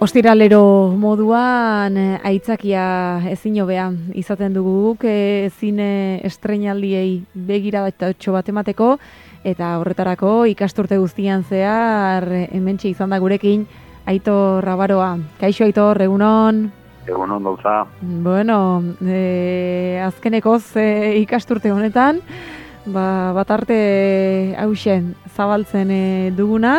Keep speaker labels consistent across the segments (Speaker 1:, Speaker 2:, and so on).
Speaker 1: Ostiralero moduan aitzakia ezin hobea izaten dugu guk zine estreinaldiei begiratxo bat emateko eta horretarako ikasturte guztian zehar hementxe izan da gurekin Aitor Rabaroa. Kaixo Aitor, egunon?
Speaker 2: Egunon dolza.
Speaker 1: Bueno, azkenekoz ikasturte honetan, bat arte hausen zabaltzen duguna,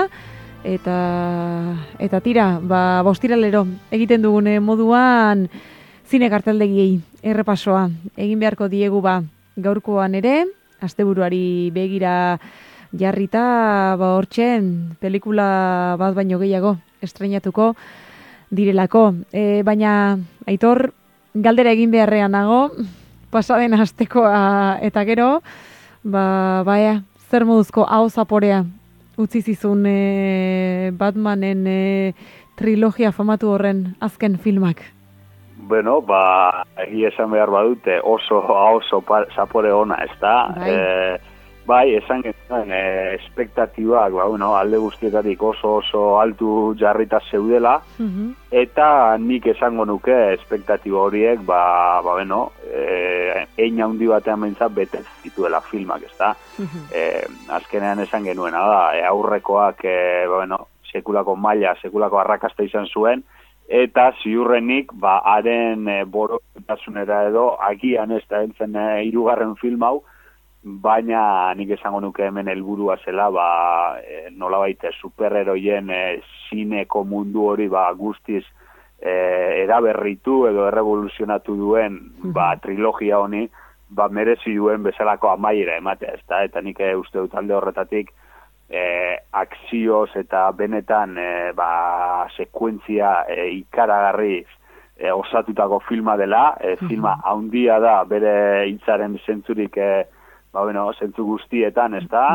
Speaker 1: eta tira, ostiralero egiten dugune moduan zine karteldegiei errepasoa egin beharko diegu gaurkoan ere, asteburuari begira jarrita hortzen pelikula bat baino gehiago estreinatuko direlako. Baina, Aitor, galdera egin beharrean nago, pasaden astekoa eta gero, zer moduzko hau zaporea utzi zizun Batmanen trilogia famatu horren azken filmak?
Speaker 2: Bueno, egia esan behar badute oso zapore ona, ez da? Bai, esan genuen, espektatibak, alde guztietatik oso altu jarrita zeudela, eta nik esango nuke espektatiba horiek, ein handi batean behintzat bete zituela filmak, ez da? Azkenean esan genuena da, aurrekoak, sekulako maila, sekulako arrakasta izan zuen, eta ziurrenik, haren borotasunera edo, agian ez da entzen hirugarren film hau, baina nik esango nuke hemen helburua zela, nolabait superheroien zineko mundu hori guztiz eraberritu edo errevoluzionatu duen trilogia honi, merezi duen bezalako amaiera ematea, ez da? Eta nik uste dut alde horretatik akzioz eta benetan sekuentzia ikaragarriz osatutako filma dela, filma handia da bere hitzaren zentzurik zentzu guztietan, ez da?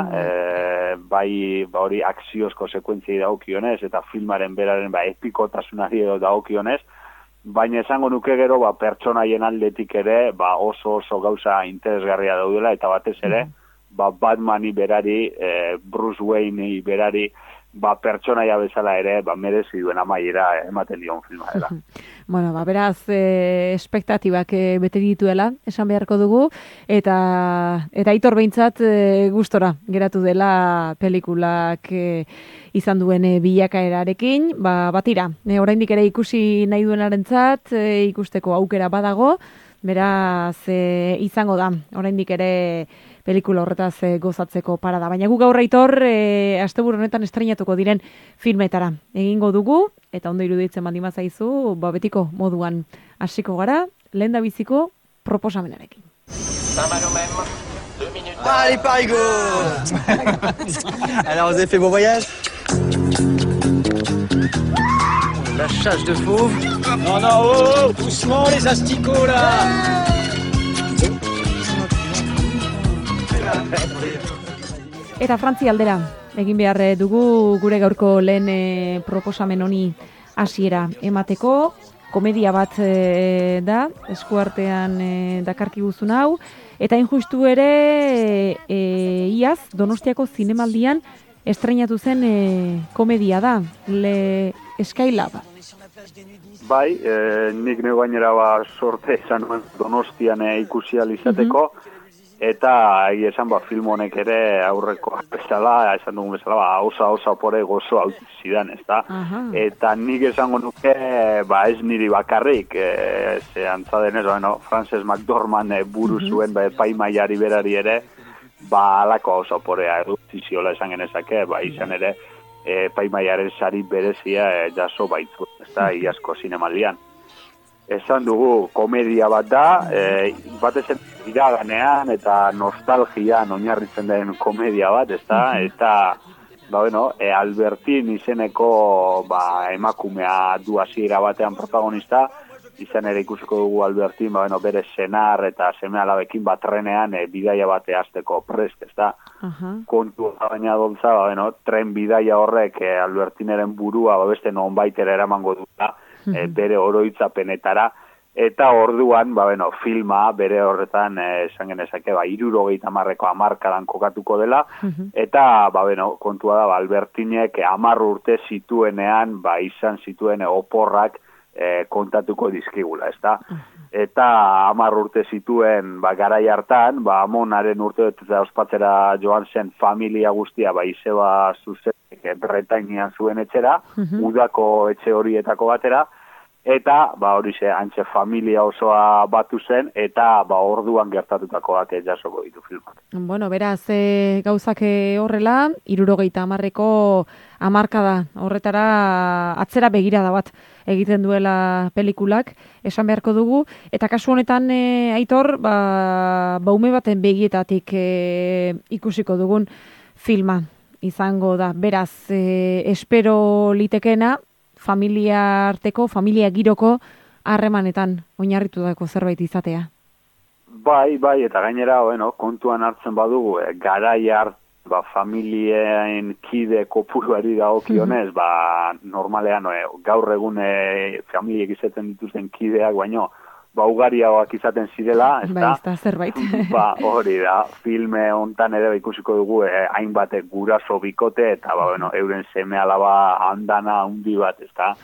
Speaker 2: Hori akziozko sekuentziai daukionez eta filmaren beraren epikotasunari daukionez, baina esango nuke gero pertsonaien aldetik ere oso gauza interesgarria daudela eta batez ere Batmani berari, Bruce Wayne berari pertsonaia bezala ere merezi duen amaiera ematen dion filma dela.
Speaker 1: Bueno, beraz, espektatibak bete dituela, esan beharko dugu, eta Aitor behintzat gustora geratu dela pelikulak izan duen bilakaerarekin, batira, oraindik ere ikusi nahi duenarentzat, ikusteko aukera badago, beraz, izango da, oraindik ere pelikula horretaz gozatzeko parada. Baina gu gaur Aitor, asteburu honetan estreinatuko diren filmetara egingo dugu, eta ondo iruditzen baldin bazaizu, betiko moduan hasiko gara, lehendabiziko proposamenarekin.
Speaker 3: Allez, Parigo. Alors, vous avez fait bon voyage? La chasse de fauves. Non, doucement les asticots là.
Speaker 1: Eta Frantzia aldera egin behar dugu gure gaurko lehen proposamen honi hasiera emateko. Komedia bat da, eskuartean dakarkiguzun hau, eta injustu ere iaz Donostiako zinemaldian estreinatu zen komedia da, Le Skylab.
Speaker 2: Bai, nik neu gainera sorte esan nuen Donostian ikusi izateko, eta esan film honek ere aurreko bezala, esan dugun bezala, osa pore gozo hau zidan, ez da? Eta nik esango nuke, ez niri bakarrik, ze antzadenez, Frances McDormand buru zuen epaimaiari berari ere, alako osa porea erutiziola esan genezake, izan ere, epaimaiaren sari berezia jaso baitu, ez da, iazko zinemaldian. Esan dugu, komedia bat da, batez iraganean eta nostalgian oinarritzen den komedia bat, ez da? Eta, Albertin izeneko emakumea du hasiera batean protagonista, izan ere ikusiko dugu Albertin, bere senar eta seme-alabekin trenean bidaia bate hasteko prest, ez da? Kontua baina doltza, tren bidaia horrek Albertineren burua beste nonbaitera eramango duela, bere oroitzapenetara, Eta orduan, filma bere horretan esan genezake, 70ko hamarkadan kokatuko dela, eta, kontua da, Albertinek 10 urte zituenean, izan zituen oporrak kontatuko dizkigula, ezta? Eta 10 urte zituen, garai hartan, amonaren urte eta ospatzera joan zen familia guztia, izeba zuzenek Bretainian zuen etxera, udako etxe horietako batera, eta, horixe, antxe familia osoa batu zen, eta, orduan gertatutakoak jasoko ditu filmak.
Speaker 1: Bueno, beraz, gauzak horrela, 70ko hamarkada horretara atzera begirada bat egiten duela pelikulak, esan beharko dugu, eta kasu honetan, Aitor, ume baten begietatik ikusiko dugun filma izango da. Beraz, espero litekena, familia arteko, familia giroko harremanetan oinarritutako zerbait izatea.
Speaker 2: Bai, eta gainera, kontuan hartzen badugu, garai hart, familien kide kopuruari dagokionez, normalean, gaur egun familiek izaten dituzten kideak, baino, ugariagoak izaten zirela, ezta?
Speaker 1: Bai, ez da zerbait.
Speaker 2: Hori da, filme hontan ere ikusiko dugu, hainbatek guraso bikote, eta, euren seme alaba handana handi bat, ezta?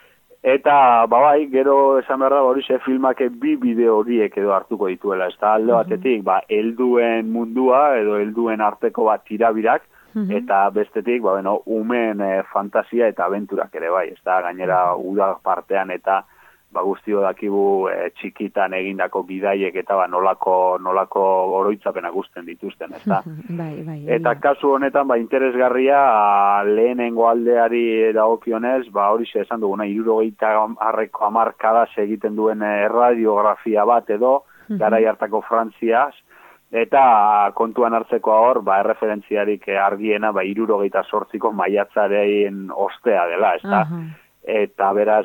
Speaker 2: Eta, gero esan behar da, horixe filmak bi bideo horiek edo hartuko dituela, ezta? Alde batetik, helduen mundua, edo helduen arteko tirabirak, eta bestetik, umeen fantasia eta abenturak ere, ezta? Gainera, uda partean eta guztio dakigu txikitan egindako bidaiek eta nolako oroitzapena guzten dituzten, ezta?
Speaker 1: Bai.
Speaker 2: Eta kasu honetan, lehenengo aldeari dagokionez, horixe esan duguna, 70ko hamarkadaz egiten duen radiografia bat edo, garai hartako Frantziaz, eta kontuan hartzeko hor, erreferentziarik argiena, 78ko maiatzaren ostea dela, ezta? Eta beraz,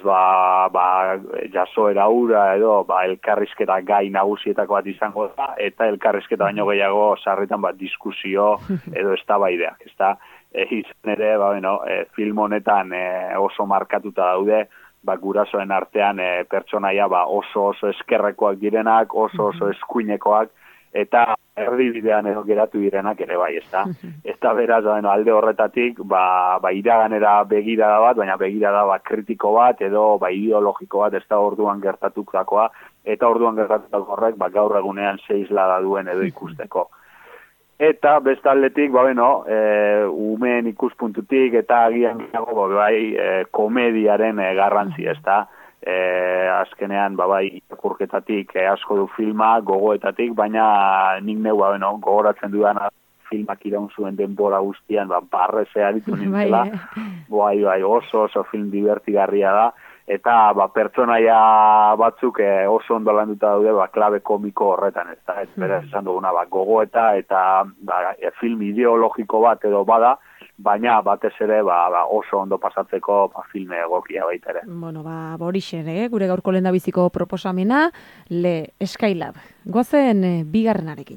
Speaker 2: jasoera hura edo, elkarrizketa gai nagusietako bat izango da, eta elkarrizketa baino gehiago sarritan diskusio edo eztabaideak, ezta? Izan ere, film honetan oso markatuta daude, gurasoen artean pertsonaia oso eskerrekoak direnak, oso eskuinekoak, eta erdibidean edo geratu direnak ere bai, ezta? Eta beraz, alde horretatik, iraganera begirada bat, baina begirada kritiko bat, edo ideologiko bat, ez da orduan gertatutakoa, eta orduan gertatutako horrek, gaur egunean zeizlada duen edo ikusteko. Eta bestaldetik, umeen ikuspuntutik, eta agian komediaren garrantzi, ezta? Azkenean, irakurketatik asko du filma, gogoetatik, baina nik neu, gogoratzen dudan filmak iraun zuen denbora guztian, barrezea ditu nintzela, oso film divertigarria da, eta pertsonaia batzuk oso ondo landuta daude, klabe komiko horretan, ez beraz esan duguna, gogoeta eta film ideologiko bat edo bada, baina batez ere oso ondo pasatzeko filme egokia baita ere.
Speaker 1: Bueno, horixen, gure gaurko lehendabiziko proposamena, Le Skylab. Goazen bigarrenarekin.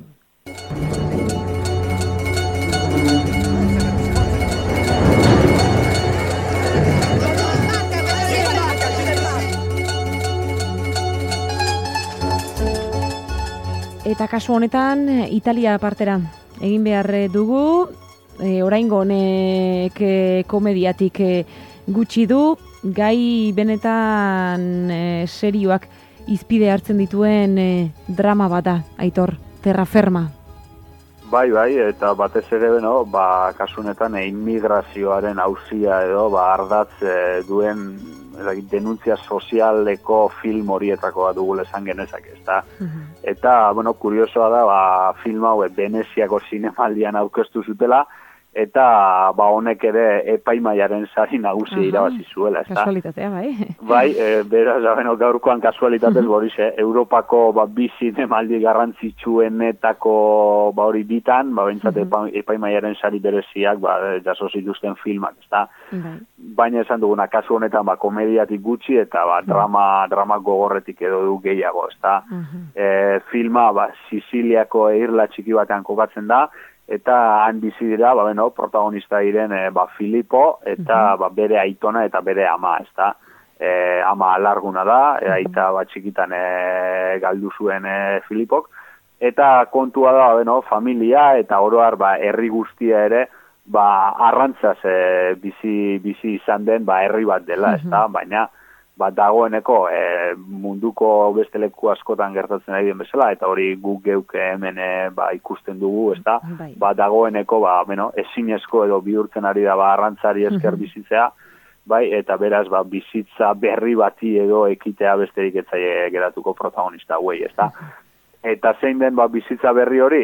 Speaker 1: Eta kasu honetan, Italia partera egin behar dugu, oraingo honek komediatik gutxi du, gai benetan serioak izpide hartzen dituen drama bada, Aitor, Terraferma.
Speaker 2: Bai, eta batez ere, kasu honetan immigrazioaren auzia edo, ardatz duen denuntzia sozialeko film horietako bat dugula esan genezak, ezta? Eta, kuriosoa da, film hau Veneziako zinemaldian aurkeztu zutela, eta honek ere epaimaiaren sari nagusia irabazi zuela, ezta?
Speaker 1: Kasualitatea, bai.
Speaker 2: Bai, beraz, gaurkoan kasualitatez borize, Europako bi zinemaldi garrantzitsuenetako hori bitan, bentsat epaimaiaren sari bereziak jaso zituzten filmak, ezta? Baina esan duguna, kasu honetan komediatik gutxi eta drama gogorretik edo du gehiago, ezta? Filma Siciliako irla txiki batean kokatzen da, eta han bizi dira, protagonista diren Filippo eta bere aitona eta bere ama, ezta? ama alarguna da, aita bat txikitan galdu zuen Filipok, eta kontua da, bueno, familia eta oroar herri guztia ere, arrantzaz bizi izan den herri bat dela, ezta? Baina dagoeneko munduko beste leku askotan gertatzen ari den bezala, eta hori guk geuk hemen ikusten dugu, ezta? Dagoeneko ezinezko edo bihurtzen ari da arrantzari esker bizitzea, eta beraz bizitza berri bati edo ekitea besterik etzaile geratuko protagonista hauei, ezta? Eta zein den bizitza berri hori,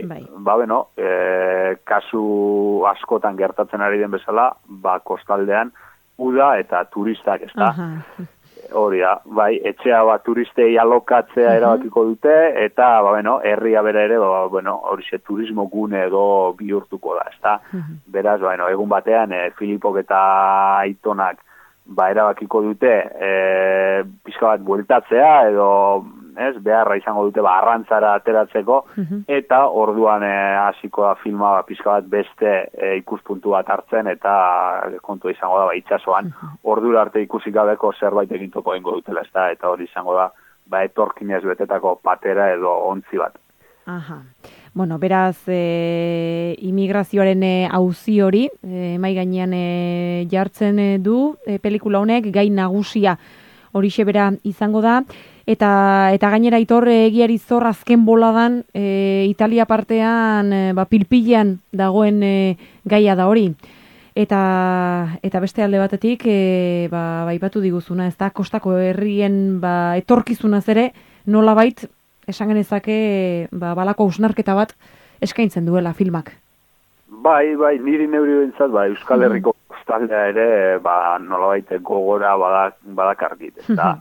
Speaker 2: kasu askotan gertatzen ari den bezala, kostaldean uda eta turistak, ezta? Hori da, etxea turistei alokatzea erabakiko dute, eta herria bera ere, hori turismo gune edo bihurtuko da, ezta? Beraz, egun batean, Filipok eta Aitonak erabakiko dute pixka bat bueltatzea edo beharra izango dute arrantzara ateratzeko, eta orduan hasiko da filma pixka bat beste ikuspuntu bat hartzen, eta kontua izango da itsasoan ordura arte ikusi gabeko zerbait egin topo egingo dutela, eta hori izango da etorkinez betetako patera edo ontzi bat.
Speaker 1: Bueno, beraz, imigrazioaren auzi hori, mai gainean jartzen du pelikula honek, gai nagusia horixe bera izango da, eta gainera Aitor egiari zor azken boladan Italia partean pilpilean dagoen gaia da hori. Eta beste alde batetik, aipatu diguzuna, ez da, kostako herrien etorkizunaz ere, nolabait, esan genezake balako hausnarketa bat eskaintzen duela filmak.
Speaker 2: Niri neuri bentsat, Euskal Herriko kostaldea ere, nolabait gogora badakargit, ez da.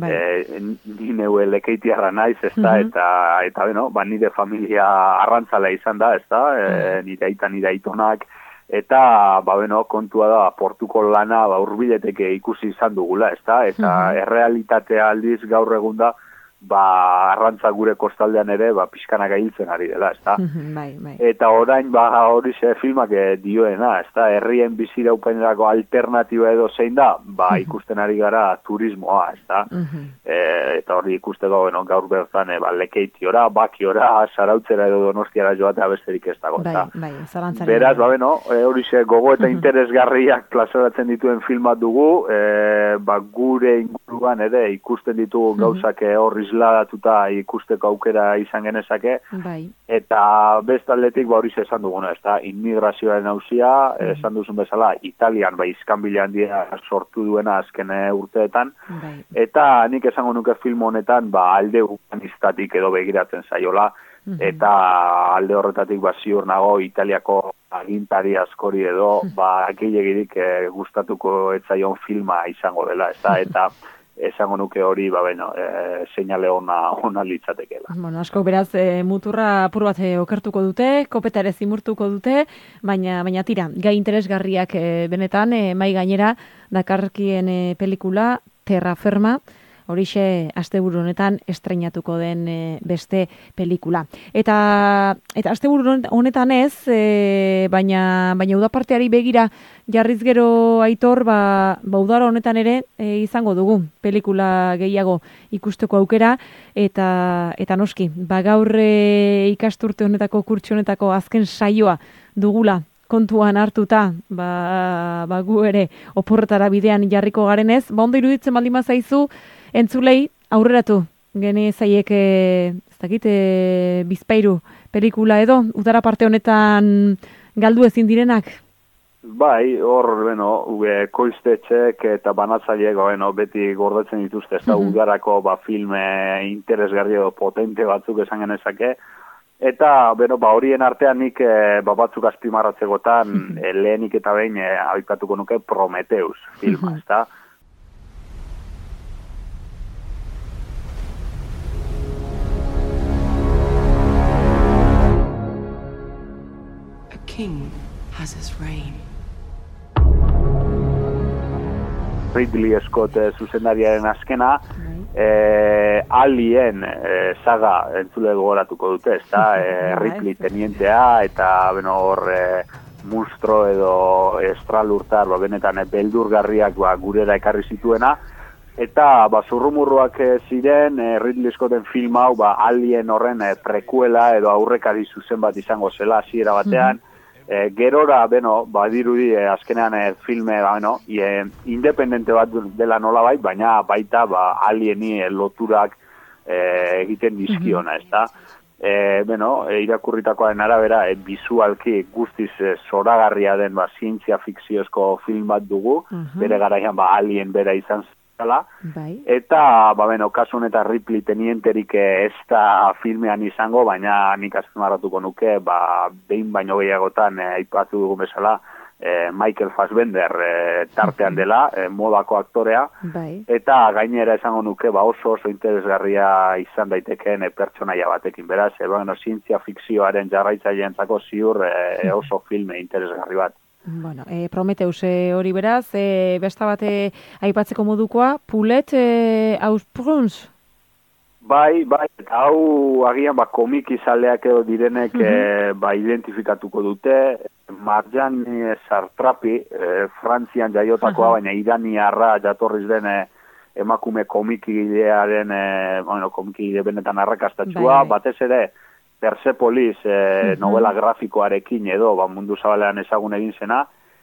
Speaker 2: Ni neue lekeitiarra naiz, ez da, eta nire familia arrantzala izan da, ez da, nire aita, nire aitonak, eta, kontua da, portuko lana hurbileteke ikusi izan dugula, ez da, eta errealitatea aldiz gaur egun da, arrantza gure kostaldean ere, pixkanak ahiltzen ari dela, ez da? Eta orain, horixe filmak dioena, ez da? Herrien biziraupenerako alternatiba edo zein da, ikusten ari gara turismoa, ez da? Eta hori ikusteko, gaur bertan, Lekeitiora, Bakiora, Zarautzera edo Donostiara joatea besterik ez dago, ez da? Beraz, horixe gogo eta interesgarriak plazaratzen dituen filmat dugu, gure inguruan ere ikusten ditugu gauzak horri isladatuta ikusteko aukera izan genezake, eta bestaldetik hori esan duguna, ez da, immigrazioaren auzia, esan duzun bezala, Italian, iskanbila handia sortu duena azken urteetan, eta nik esango nuke film honetan, alde humanistatik edo begiratzen zaiola, eta alde horretatik ziur nago Italiako agintari askori edo, gehiagirik gustatuko etzaion filma izango dela, ez da, eta esango nuke hori, seinale ona litzatekeela.
Speaker 1: Asko beraz, muturra apur bat okertuko dute, kopeta ere zimurtuko dute, baina tira, gai interesgarriak benetan, mai gainera, dakarkien pelikula, Terra Ferma, horixe asteburu honetan estreinatuko den beste pelikula. Eta asteburu honetan ez, baina udaparteari begira jarriz gero Aitor, udara honetan ere izango dugu pelikula gehiago ikusteko aukera, eta noski, gaur ikasturte honetako, kurtso honetako azken saioa dugula kontuan hartuta, gu ere oporretara bidean jarriko garenez, ondo iruditzen baldin bazaizu, entzulei aurreratu genezaiek, ez dakit, Bizpahiru pelikula edo, udara parte honetan galdu ezin direnak?
Speaker 2: Hor, koiztetxek eta banatzaileek, beti gordetzen dituzte, ez da, udarako filme interesgarri edo potente batzuk esan genezake, eta, horien artean nik batzuk azpimarratzegotan, lehenik eta behin aipatuko nuke Prometheus filma, ez da?
Speaker 4: King has his reign.
Speaker 2: Ridley Scott zuzendariaren azkena, Alien saga entzule gogoratuko dute, ez da, Ripley tenientea, eta hor monstro edo estralurtar, benetan beldurgarriak gurera ekarri zituena, Eta zurrumurruak ziren Ridley Scotten film hau Alien horren prekuela edo aurrekari zuzen bat izango zela hasiera batean. Gerora, badirudi azkenean filme, independente bat dela nolabait, baina baita alieni loturak egiten dizkiona, ez da? Irakurritakoaren arabera, bizualki guztiz zoragarria den zientzia fikziozko film bat dugu, bere garaian alien bera izan zela, eta, kasu honetan Ripley tenienterik ez da filmean izango, baina nik azpimarratuko nuke, behin baino gehiagotan aipatu dugu bezala, Michael Fassbender tartean dela, modako aktorea, eta gainera esango nuke oso interesgarria izan daitekeen pertsonaia batekin, beraz, zientzia fikzioaren jarraitzaileentzako ziur oso filme interesgarri bat.
Speaker 1: Bueno, Prometheus hori beraz, besta bate aipatzeko modukoa, Poulet aux prunes?
Speaker 2: Bai, eta hau agian komiki zaleak edo direnek identifikatuko dute. Marjane Sartrapi, Frantzian jaiotakoa, baina iraniarra jatorriz den emakume komikidearen, komikide benetan arrakastatxua, batez ere Persepolis novela grafikoarekin edo mundu zabalean ezagun egin zena,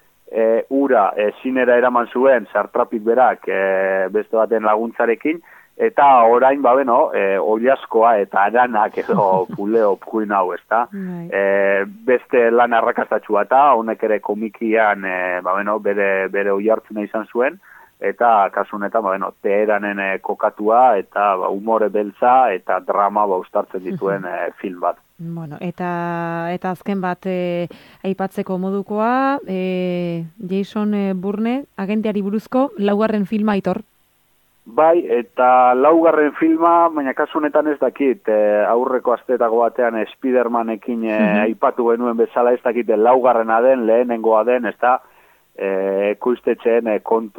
Speaker 2: ura zinera eraman zuen Sartrapik berak beste baten laguntzarekin, eta orain, oilaskoa eta aranak edo puleo puin hau, ezta? Beste lan arrakastatxua eta honek ere komikian, bere oihartzuna izan zuen, eta kasu honetan, Teheranen kokatua eta humore beltza eta drama uztartzen dituen film bat.
Speaker 1: Bueno, eta azken bat aipatzeko modukoa, Jason Bourne, agentiari buruzko laugarren filma, Aitor.
Speaker 2: Bai, eta laugarren filma, baina kasu honetan ez dakit, aurreko asteetako batean Spidermanekin aipatu genuen bezala, ez dakit laugarrena den, lehenengoa den, ez da, ekoiztetxeen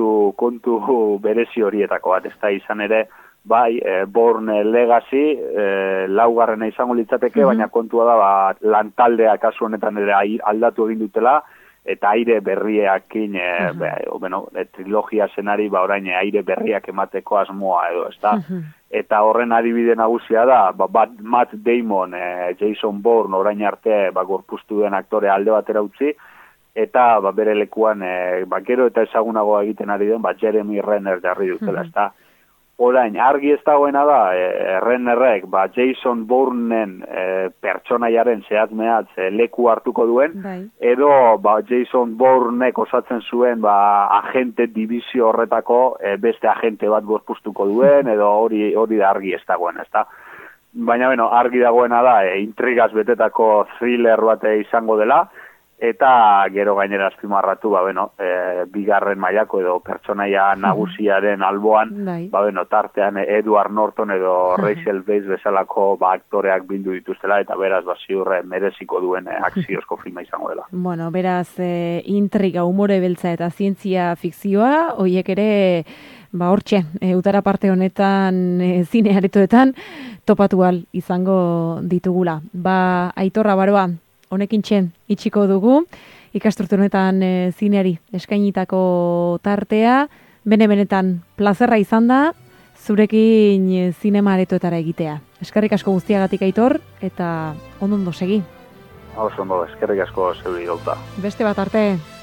Speaker 2: kontu berezi horietako bat, ez da izan ere, bai, Bourne Legacy, laugarrena izango litzateke, baina kontua da, lantaldea kasu honetan ere aldatu egin dutela, eta aire berriakin, trilogia zenari, orain aire berriak emateko asmoa edo, ez da? Eta horren adibide nagusia da, Matt Damon, Jason Bourne, orain arte, gorpuztu den aktore alde batera utzi, eta bere lekuan, gero eta ezagunagoa egiten ari den, Jeremy Renner jarri dutela, ez da? Orain, argi ez dagoena da, Rennerrek, Jason Bourneen pertsonaiaren zehatz-mehatz leku hartuko duen, edo Jason Bournek osatzen zuen agente dibizio horretako beste agente bat gorpuztuko duen, edo hori da argi ez dagoen, ez da? Baina, argi dagoena da, intrigaz betetako thriller bat izango dela, eta gero gainera azpimarratu, bigarren mailako edo pertsonaia nagusiaren alboan, tartean Edward Norton edo Rachel Weisz bezalako aktoreak bildu dituztela, eta beraz, ziurre mereziko duen akziozko filma izango dela.
Speaker 1: Bueno, beraz, intriga, humore beltza eta zientzia fikzioa, horiek ere, hortxe, utara parte honetan, zine aretoetan, topatu ahal izango ditugula. Aitorra Baroa, honekin txen itxiko dugu, ikasturte honetan zineari eskainitako tartea, benetan plazerra izan da, zurekin zinema aretoetara egitea. Eskerrik asko guztiagatik, Aitor, eta ondo segi.
Speaker 2: Oso ondo, eskerrik asko zeuri gauta.
Speaker 1: Beste bat arte.